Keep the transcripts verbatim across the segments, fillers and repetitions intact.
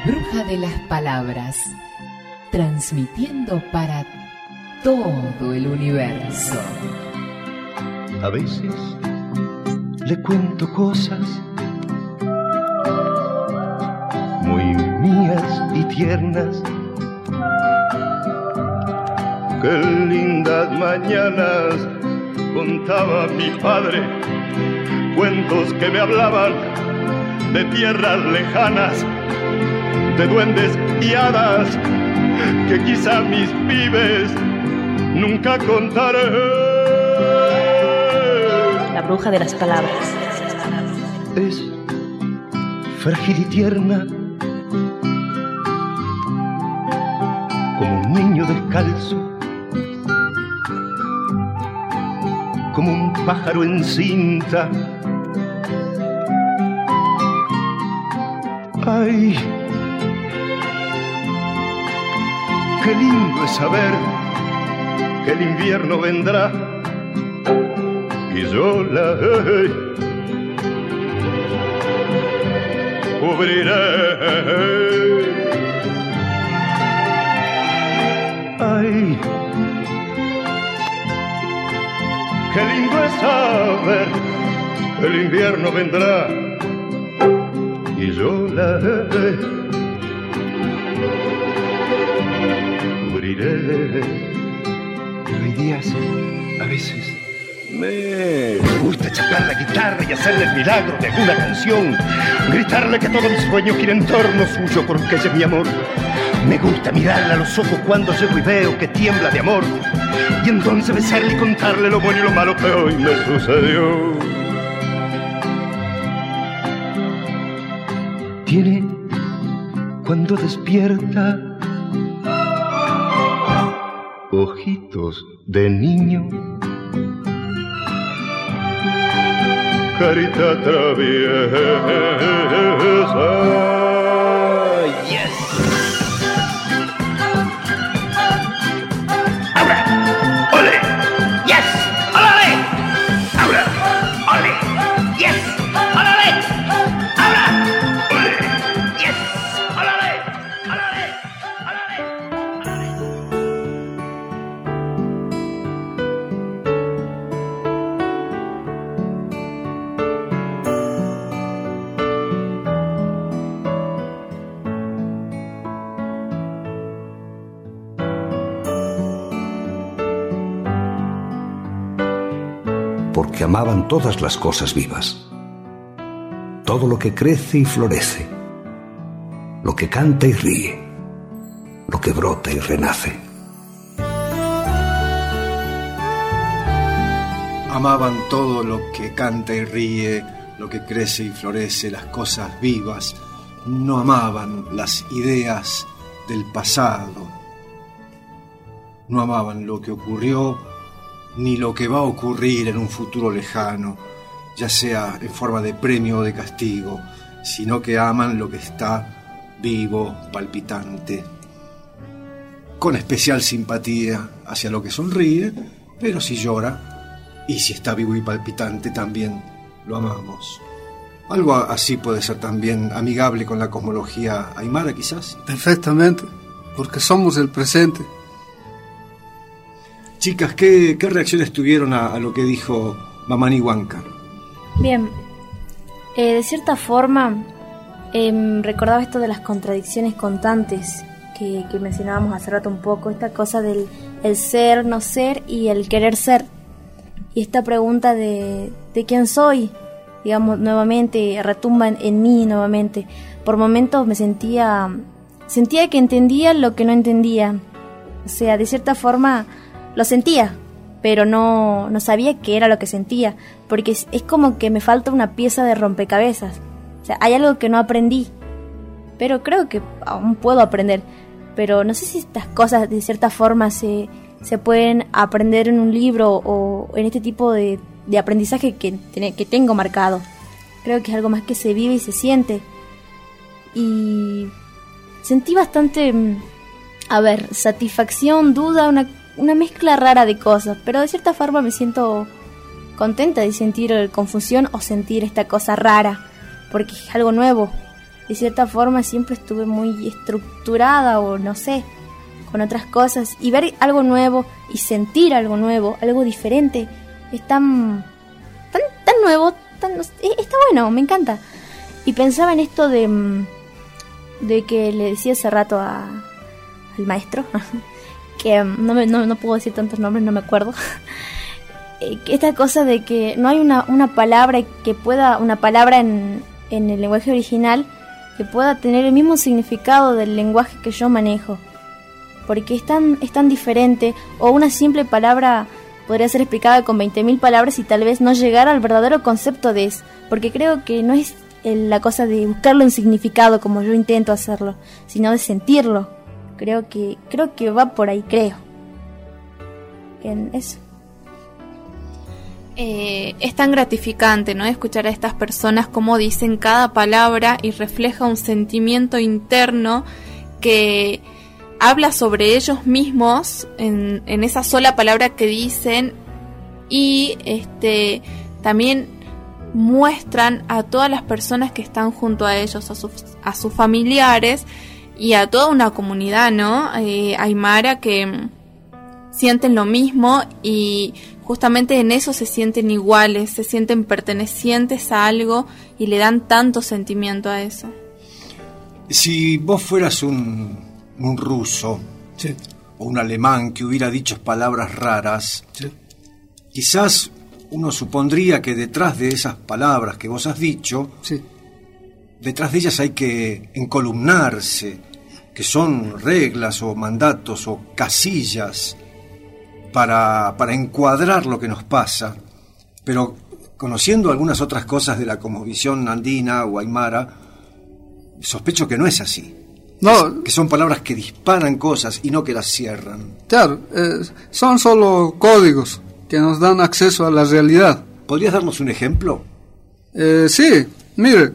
bruja de las palabras, transmitiendo para todo el universo. A veces le cuento cosas muy mías y tiernas. Qué lindas mañanas contaba mi padre, cuentos que me hablaban de tierras lejanas, de duendes y hadas que quizá mis pibes nunca contaré. La bruja de las palabras. Es frágil y tierna, como un niño descalzo, como un pájaro en cinta. Ay, qué lindo es saber que el invierno vendrá y yo la cubriré. Ay, qué lindo es saber que el invierno vendrá y yo la cubriré. Pero hay días, a veces, me gusta chapar la guitarra y hacerle el milagro de alguna canción, gritarle que todo mi sueño gira en torno suyo porque ella es mi amor. Me gusta mirarle a los ojos cuando llego y veo que tiembla de amor, y entonces besarle y contarle lo bueno y lo malo que hoy me sucedió. Tiene, cuando despierta, ojitos de niño, carita traviesa. Yes. Ahora, ole, yes, ole, ahora, ole, yes, ole, ahora, ole, yes, ole, ole, porque amaban todas las cosas vivas, todo lo que crece y florece, lo que canta y ríe, lo que brota y renace. Amaban todo lo que canta y ríe, lo que crece y florece, las cosas vivas. No amaban las ideas del pasado. No amaban lo que ocurrió ni lo que va a ocurrir en un futuro lejano, ya sea en forma de premio o de castigo, sino que aman lo que está vivo, palpitante, con especial simpatía hacia lo que sonríe, pero si llora, y si está vivo y palpitante también lo amamos. Algo así puede ser también amigable con la cosmología aymara, quizás. Perfectamente, porque somos el presente. Chicas, ¿qué, qué reacciones tuvieron a, a lo que dijo Mamani Huanca? Bien, eh, de cierta forma eh, recordaba esto de las contradicciones constantes que, que mencionábamos hace rato un poco, esta cosa del el ser, no ser y el querer ser, y esta pregunta de, de quién soy, digamos, nuevamente retumba en, en mí nuevamente. Por momentos me sentía sentía que entendía lo que no entendía, o sea, de cierta forma lo sentía, pero no, no sabía qué era lo que sentía, porque es, es como que me falta una pieza de rompecabezas. O sea, hay algo que no aprendí, pero creo que aún puedo aprender. Pero no sé si estas cosas de cierta forma se, se pueden aprender en un libro o en este tipo de, de aprendizaje que, que tengo marcado. Creo que es algo más que se vive y se siente. Y sentí bastante, a ver, satisfacción, duda, una una mezcla rara de cosas, pero de cierta forma me siento contenta de sentir confusión o sentir esta cosa rara, porque es algo nuevo, de cierta forma siempre estuve muy estructurada o no sé, con otras cosas, y ver algo nuevo y sentir algo nuevo, algo diferente, es tan tan, tan nuevo, tan, está bueno, me encanta. Y pensaba en esto de, de que le decía hace rato a, al maestro, que no, me, no, no puedo decir tantos nombres, no me acuerdo, esta cosa de que no hay una, una palabra que pueda, una palabra en, en el lenguaje original que pueda tener el mismo significado del lenguaje que yo manejo, porque es tan, es tan diferente, o una simple palabra podría ser explicada con veinte mil palabras y tal vez no llegar al verdadero concepto de eso, porque creo que no es la cosa de buscarlo en significado como yo intento hacerlo, sino de sentirlo. Creo que creo que va por ahí, creo. Bien, eso. Eh, es tan gratificante, ¿no?, escuchar a estas personas cómo dicen cada palabra y refleja un sentimiento interno que habla sobre ellos mismos en, en esa sola palabra que dicen, y este también muestran a todas las personas que están junto a ellos, a sus, a sus familiares y a toda una comunidad, ¿no?, eh, aymara, que sienten lo mismo y justamente en eso se sienten iguales, se sienten pertenecientes a algo y le dan tanto sentimiento a eso. Si vos fueras un, un ruso, sí, o un alemán que hubiera dicho palabras raras, sí, quizás uno supondría que detrás de esas palabras que vos has dicho, sí, detrás de ellas hay que encolumnarse, que son reglas o mandatos o casillas para, para encuadrar lo que nos pasa. Pero conociendo algunas otras cosas de la cosmovisión andina o aymara, sospecho que no es así. No, es, que son palabras que disparan cosas y no que las cierran. Claro, eh, son solo códigos que nos dan acceso a la realidad. ¿Podrías darnos un ejemplo? Eh, sí, mire,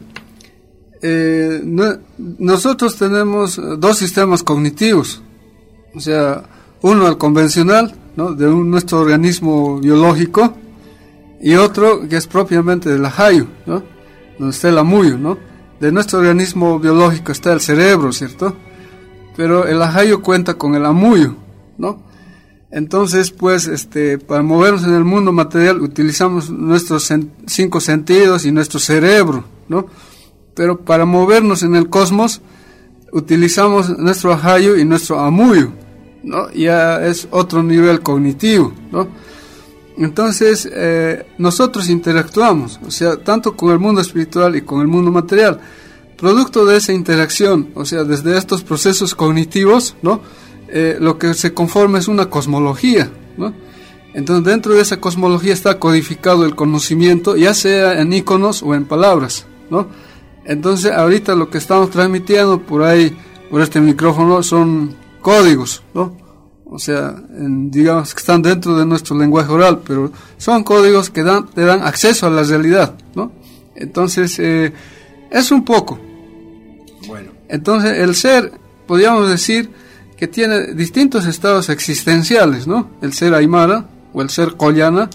eh, no, nosotros tenemos dos sistemas cognitivos, o sea, uno el convencional, ¿no?, de un, nuestro organismo biológico, y otro que es propiamente del ajayu, ¿no?, donde está el amuyu, ¿no? De nuestro organismo biológico está el cerebro, ¿cierto? Pero el ajayu cuenta con el amuyu, ¿no? Entonces, pues, este, para movernos en el mundo material utilizamos nuestros sen- cinco sentidos y nuestro cerebro, ¿no? Pero para movernos en el cosmos utilizamos nuestro ajayu y nuestro amuyu, ¿no? Ya es otro nivel cognitivo, ¿no? Entonces, eh, nosotros interactuamos, o sea, tanto con el mundo espiritual y con el mundo material. Producto de esa interacción, o sea, desde estos procesos cognitivos, ¿no?, Eh, lo que se conforma es una cosmología, ¿no? Entonces dentro de esa cosmología está codificado el conocimiento, ya sea en iconos o en palabras, ¿no? Entonces ahorita lo que estamos transmitiendo por ahí, por este micrófono, son códigos, ¿no? O sea, en, digamos que están dentro de nuestro lenguaje oral, pero son códigos que dan, te dan acceso a la realidad, ¿no? Entonces, eh, es un poco. Bueno. Entonces el ser, podríamos decir, que tiene distintos estados existenciales, ¿no? El ser aymara o el ser collana,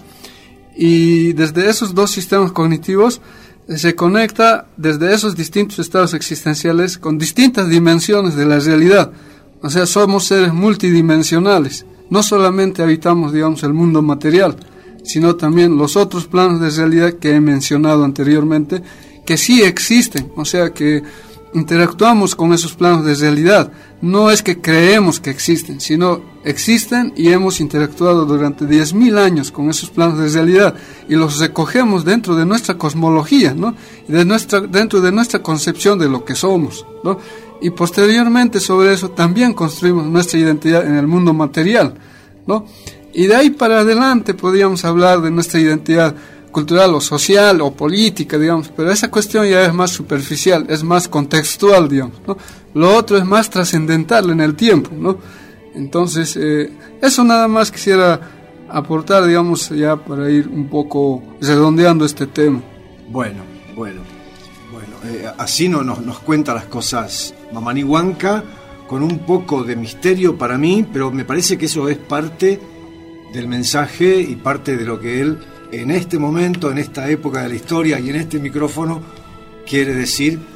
y desde esos dos sistemas cognitivos se conecta desde esos distintos estados existenciales con distintas dimensiones de la realidad. O sea, somos seres multidimensionales, no solamente habitamos, digamos, el mundo material, sino también los otros planos de realidad que he mencionado anteriormente, que sí existen, o sea que interactuamos con esos planos de realidad. No es que creemos que existen, sino existen y hemos interactuado durante diez mil años con esos planos de realidad y los recogemos dentro de nuestra cosmología, ¿no? De nuestra, dentro de nuestra concepción de lo que somos, ¿no? Y posteriormente sobre eso también construimos nuestra identidad en el mundo material, ¿no? Y de ahí para adelante podríamos hablar de nuestra identidad cultural o social o política, digamos, pero esa cuestión ya es más superficial, es más contextual, digamos, ¿no? Lo otro es más trascendental en el tiempo, ¿no? Entonces, eh, eso nada más quisiera aportar, digamos, ya para ir un poco redondeando este tema. Bueno, bueno, bueno, eh, así no, nos, nos cuenta las cosas Mamani Huanca, con un poco de misterio para mí, pero me parece que eso es parte del mensaje y parte de lo que él, en este momento, en esta época de la historia y en este micrófono, quiere decir,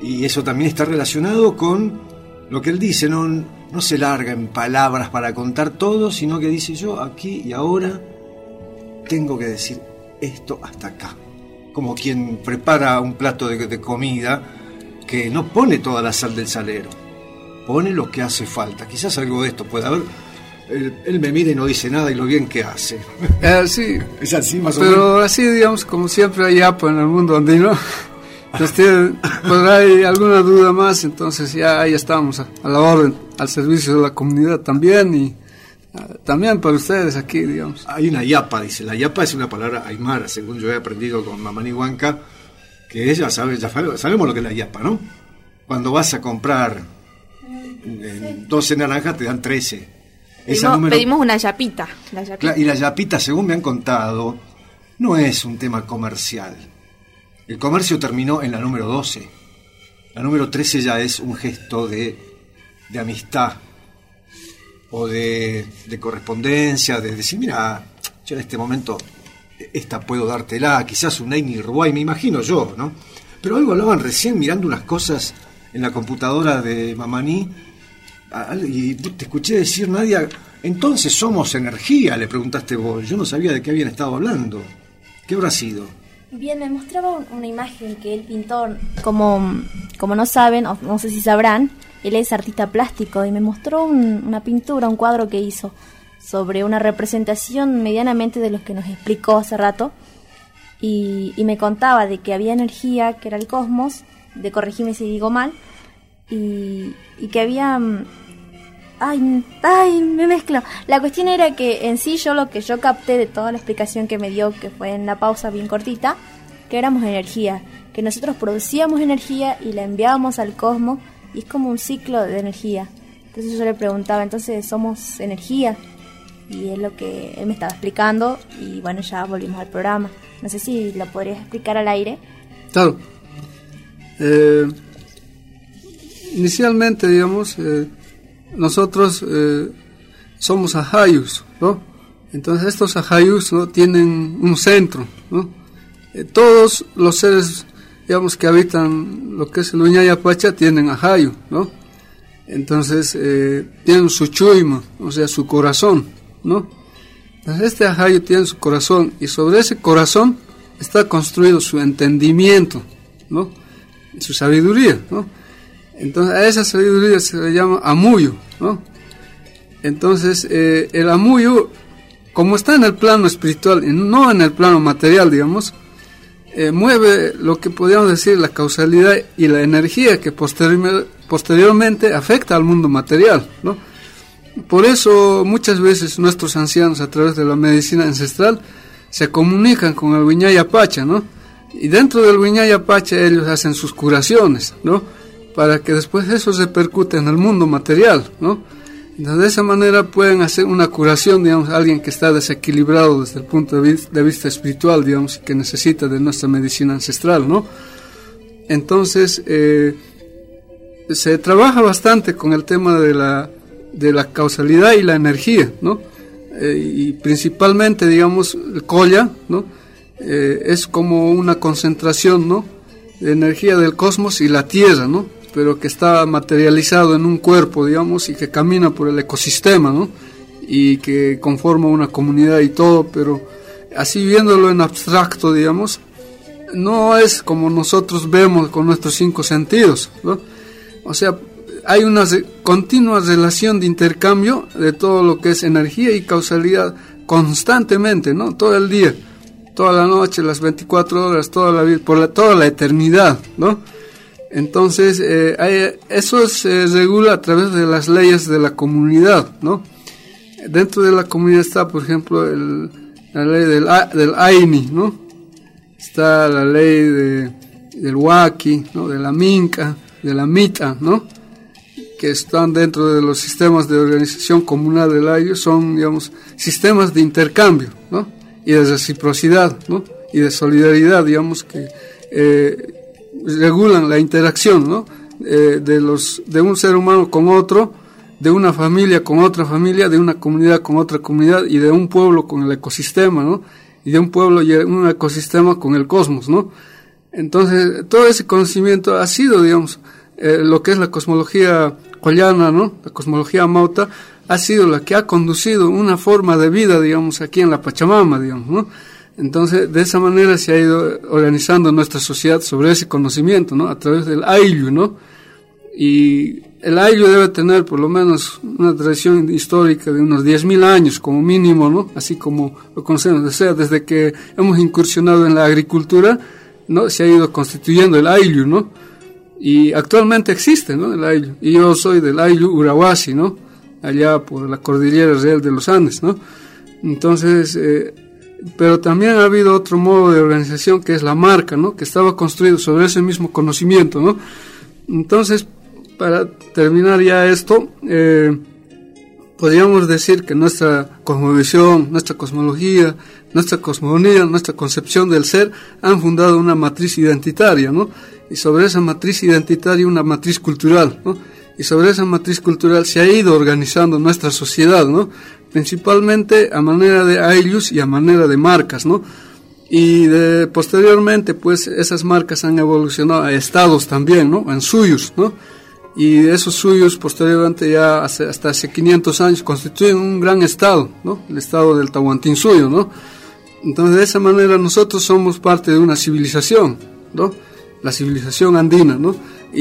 Y eso también está relacionado con lo que él dice, no, no se larga en palabras para contar todo, sino que dice: yo aquí y ahora tengo que decir esto hasta acá. Como quien prepara un plato de, de comida que no pone toda la sal del salero, pone lo que hace falta. Quizás algo de esto pueda haber. Él, él me mira y no dice nada, y lo bien que hace. Eh, sí, es así más o pero menos. así, digamos, como siempre hay yapa en el mundo andino. Entonces, pues hay alguna duda más, entonces ya ahí estamos a, a la orden, al servicio de la comunidad también, y uh, también para ustedes aquí, digamos. Hay una yapa, dice. La yapa es una palabra aymara, según yo he aprendido con Mamani Huanca, que ella sabe, ya sabemos lo que es la yapa, ¿no? Cuando vas a comprar eh, doce naranjas te dan trece. Pedimos, número, pedimos una yapita, la yapita. Y la yapita, según me han contado, no es un tema comercial. El comercio terminó en la número doce. La número trece ya es un gesto de, de amistad o de, de correspondencia, de decir: mira, yo en este momento esta puedo dártela, quizás un Eini Ruay, me imagino yo, ¿no? Pero algo hablaban recién mirando unas cosas en la computadora de Mamani, y te escuché decir: Nadia, entonces somos energía, le preguntaste vos. Yo no sabía de qué habían estado hablando. ¿Qué habrá sido? Bien, me mostraba una imagen que él pintó. Como, como no saben, o no sé si sabrán, él es artista plástico, y me mostró un, una pintura, un cuadro que hizo sobre una representación medianamente de lo que nos explicó hace rato, y, y me contaba de que había energía, que era el cosmos, de corregirme si digo mal, y, y que había... Ay, ay, me mezclo. La cuestión era que en sí yo lo que yo capté de toda la explicación que me dio, que fue en la pausa bien cortita, que éramos energía, que nosotros producíamos energía y la enviábamos al cosmos, y es como un ciclo de energía. Entonces yo le preguntaba: entonces somos energía, y es lo que él me estaba explicando, y bueno, ya volvimos al programa. No sé si lo podrías explicar al aire. Claro. Eh, inicialmente, digamos, eh, nosotros eh, somos ajayus, ¿no? Entonces estos ajayus, ¿no?, tienen un centro, ¿no? Eh, todos los seres, digamos, que habitan lo que es el Uñayapacha tienen ajayu, ¿no? Entonces eh, tienen su chuima, o sea, su corazón, ¿no? Entonces este ajayu tiene su corazón, y sobre ese corazón está construido su entendimiento, ¿no?, su sabiduría, ¿no? Entonces a esa sabiduría se le llama amuyo, ¿no? Entonces eh, el amuyo, como está en el plano espiritual y no en el plano material, digamos, eh, mueve lo que podríamos decir la causalidad y la energía que posterior, posteriormente afecta al mundo material, ¿no? Por eso muchas veces nuestros ancianos, a través de la medicina ancestral, se comunican con el Uñayapacha, ¿no? Y dentro del Uñayapacha ellos hacen sus curaciones, ¿no?, para que después eso repercute en el mundo material, ¿no? Entonces, de esa manera pueden hacer una curación, digamos, a alguien que está desequilibrado desde el punto de vista, de vista espiritual, digamos, que necesita de nuestra medicina ancestral, ¿no? Entonces, eh, se trabaja bastante con el tema de la, de la causalidad y la energía, ¿no? Eh, y principalmente, digamos, el Koya, ¿no?, eh, es como una concentración, ¿no?, de energía del cosmos y la tierra, ¿no?, pero que está materializado en un cuerpo, digamos, y que camina por el ecosistema, ¿no?, y que conforma una comunidad y todo, pero así viéndolo en abstracto, digamos, no es como nosotros vemos con nuestros cinco sentidos, ¿no? O sea, hay una re- continua relación de intercambio de todo lo que es energía y causalidad constantemente, ¿no?, todo el día, toda la noche, las veinticuatro horas, toda la vida, por la, toda la eternidad, ¿no? Entonces, eh, hay, eso se regula a través de las leyes de la comunidad, ¿no? Dentro de la comunidad está, por ejemplo, el, la ley del, del Aini, ¿no? Está la ley de, del Waki, ¿no?, de la Minca, de la Mita, ¿no?, que están dentro de los sistemas de organización comunal del aire, son, digamos, sistemas de intercambio, ¿no?, y de reciprocidad, ¿no?, y de solidaridad, digamos, que eh, regulan la interacción, ¿no?, eh, de los de un ser humano con otro, de una familia con otra familia, de una comunidad con otra comunidad, y de un pueblo con el ecosistema, ¿no?, y de un pueblo y un ecosistema con el cosmos, ¿no? Entonces, todo ese conocimiento ha sido, digamos, eh, lo que es la cosmología collana, ¿no? La cosmología mauta ha sido la que ha conducido una forma de vida, digamos, aquí en la Pachamama, digamos, ¿no? Entonces, de esa manera se ha ido organizando nuestra sociedad sobre ese conocimiento, ¿no? A través del Ayllu, ¿no? Y el Ayllu debe tener por lo menos una tradición histórica de unos diez mil años como mínimo, ¿no? Así como lo conocemos, o sea, desde que hemos incursionado en la agricultura, ¿no? Se ha ido constituyendo el Ayllu, ¿no? Y actualmente existe, ¿no? El Ayllu. Y yo soy del Ayllu Urahuasi, ¿no? Allá por la cordillera real de los Andes, ¿no? Entonces, eh, pero también ha habido otro modo de organización que es la marca, ¿no? Que estaba construido sobre ese mismo conocimiento, ¿no? Entonces, para terminar ya esto, eh, podríamos decir que nuestra cosmovisión, nuestra cosmología, nuestra cosmogonía, nuestra concepción del ser han fundado una matriz identitaria, ¿no? Y sobre esa matriz identitaria una matriz cultural, ¿no? Y sobre esa matriz cultural se ha ido organizando nuestra sociedad, ¿no? Principalmente a manera de ayllus y a manera de marcas, ¿no? Y de, posteriormente, pues, esas marcas han evolucionado a estados también, ¿no? En suyos, ¿no? Y esos suyos, posteriormente, ya hace, hasta hace quinientos años, constituyen un gran estado, ¿no? El estado del Tahuantinsuyo, ¿no? Entonces, de esa manera, nosotros somos parte de una civilización, ¿no? La civilización andina, ¿no?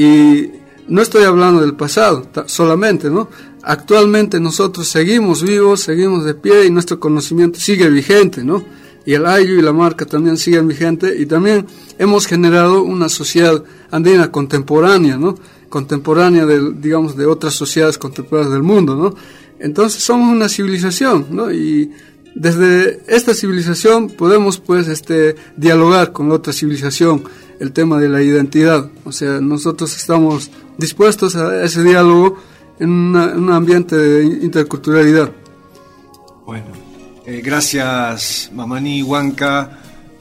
Y no estoy hablando del pasado solamente, ¿no? Actualmente nosotros seguimos vivos, seguimos de pie y nuestro conocimiento sigue vigente, ¿no? Y el Ayllu y la marca también siguen vigentes y también hemos generado una sociedad andina contemporánea, ¿no? Contemporánea de, digamos, de otras sociedades contemporáneas del mundo, ¿no? Entonces somos una civilización, ¿no? Y desde esta civilización podemos, pues, este, dialogar con otra civilización el tema de la identidad. O sea, nosotros estamos dispuestos a ese diálogo en, una, en un ambiente de interculturalidad. Bueno, eh, gracias Mamani Huanca,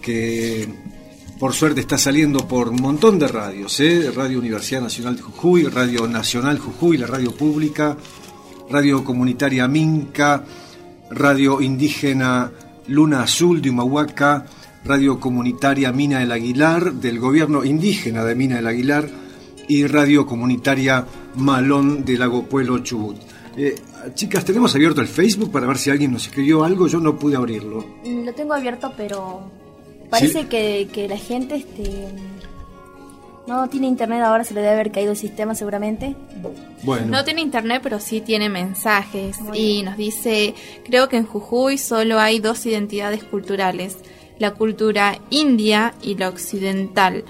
que por suerte está saliendo por un montón de radios, ¿eh? Radio Universidad Nacional de Jujuy, Radio Nacional Jujuy, la radio pública, Radio Comunitaria Minca, Radio Indígena Luna Azul de Humahuaca, Radio Comunitaria Mina del Aguilar, del Gobierno Indígena de Mina del Aguilar, y Radio Comunitaria Malón de Lago Puelo Chubut. Eh, chicas, tenemos abierto el Facebook para ver si alguien nos escribió algo. Yo no pude abrirlo. Lo tengo abierto, pero parece ¿sí? que, que la gente este, no tiene internet ahora, se le debe haber caído el sistema seguramente. Bueno. No tiene internet, pero sí tiene mensajes. Muy y bien. Nos dice, creo que en Jujuy solo hay dos identidades culturales, la cultura india y la occidental.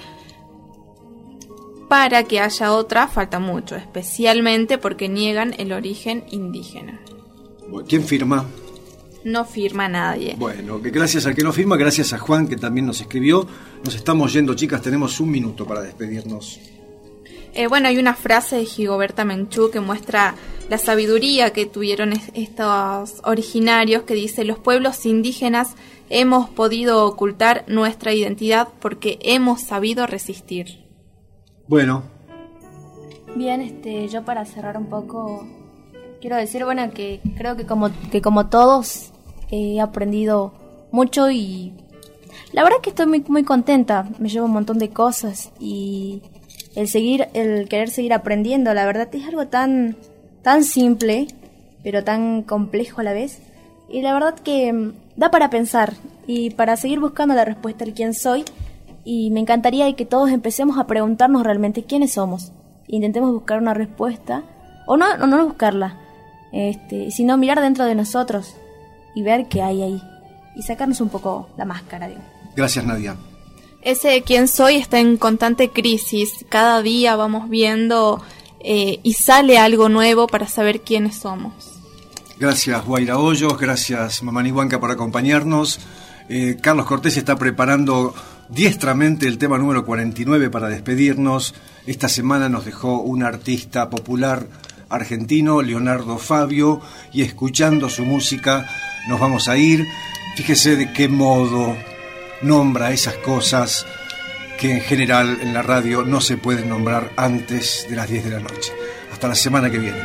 Para que haya otra falta mucho, especialmente porque niegan el origen indígena. ¿Quién firma? No firma nadie. Bueno, que gracias al que no firma, gracias a Juan que también nos escribió. Nos estamos yendo, chicas, tenemos un minuto para despedirnos. Eh, bueno, hay una frase de Gigoberta Menchú que muestra la sabiduría que tuvieron estos originarios, que dice: los pueblos indígenas hemos podido ocultar nuestra identidad porque hemos sabido resistir. Bueno. Bien, este, yo para cerrar un poco quiero decir, bueno, que creo que como que como todos he aprendido mucho y la verdad que estoy muy muy contenta. Me llevo un montón de cosas y el seguir, el querer seguir aprendiendo, la verdad es algo tan tan simple, pero tan complejo a la vez. Y la verdad que da para pensar y para seguir buscando la respuesta del quién soy. Y me encantaría que todos empecemos a preguntarnos realmente quiénes somos. Intentemos buscar una respuesta, o no, o no buscarla, este, sino mirar dentro de nosotros y ver qué hay ahí. Y sacarnos un poco la máscara, digo. Gracias, Nadia. Ese quién soy está en constante crisis. Cada día vamos viendo eh, y sale algo nuevo para saber quiénes somos. Gracias, Guaira Hoyos. Gracias, Mamani Huanca, por acompañarnos. Eh, Carlos Cortés está preparando diestramente el tema número cuarenta y nueve para despedirnos. Esta semana nos dejó un artista popular argentino, Leonardo Fabio, y escuchando su música nos vamos a ir. Fíjese de qué modo nombra esas cosas que en general en la radio no se pueden nombrar antes de las diez de la noche. Hasta la semana que viene.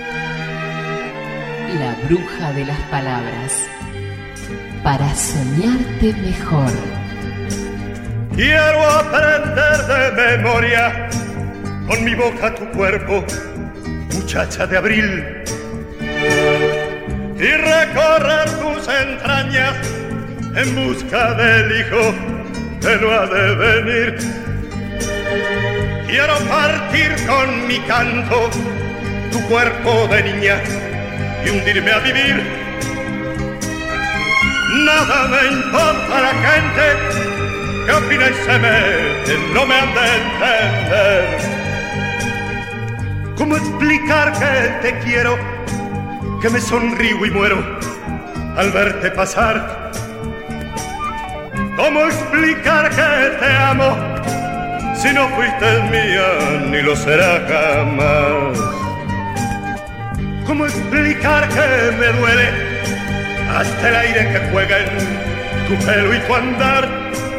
La bruja de las palabras. Para soñarte mejor. Quiero aprender de memoria con mi boca tu cuerpo, muchacha de abril, y recorrer tus entrañas en busca del hijo que no ha de venir. Quiero partir con mi canto tu cuerpo de niña y hundirme a vivir. Nada me importa la gente que opina y se mete, no me han de entender. ¿Cómo explicar que te quiero, que me sonrío y muero al verte pasar? ¿Cómo explicar que te amo si no fuiste mía ni lo será jamás? ¿Cómo explicar que me duele hasta el aire que juega en tu pelo y tu andar?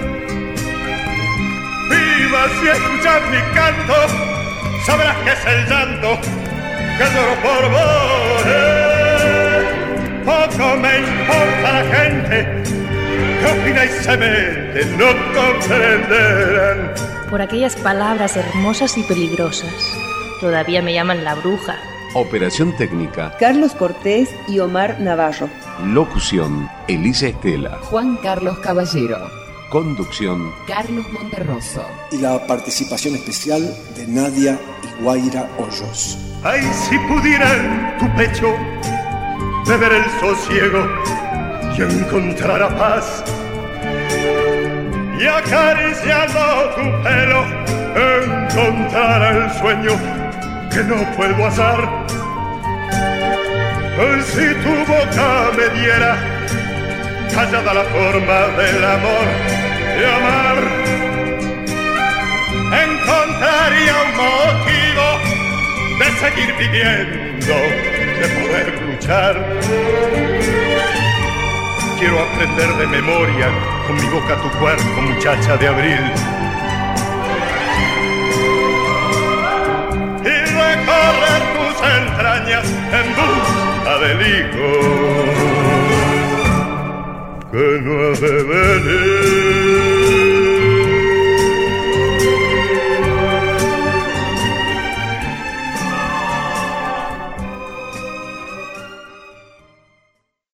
Viva si escuchas mi canto, sabrás que es el llanto que lloro por vos. Eh, poco me importa la gente que opina y se mete, no comprenderán. Por aquellas palabras hermosas y peligrosas, todavía me llaman la bruja. Operación técnica: Carlos Cortés y Omar Navarro. Locución: Elisa Estela. Juan Carlos Caballero. Conducción: Carlos Monterroso. Y la participación especial de Nadia y Guaira Hoyos. Ay, si pudiera en tu pecho beber el sosiego y encontrar paz, y acariciando tu pelo encontrar el sueño que no puedo hacer. Si tu boca me diera callada la forma del amor de amar, encontraría un motivo de seguir viviendo, de poder luchar. Quiero aprender de memoria con mi boca tu cuerpo, muchacha de abril, y recorrer tus entrañas en busca del hijo que no ha de venir.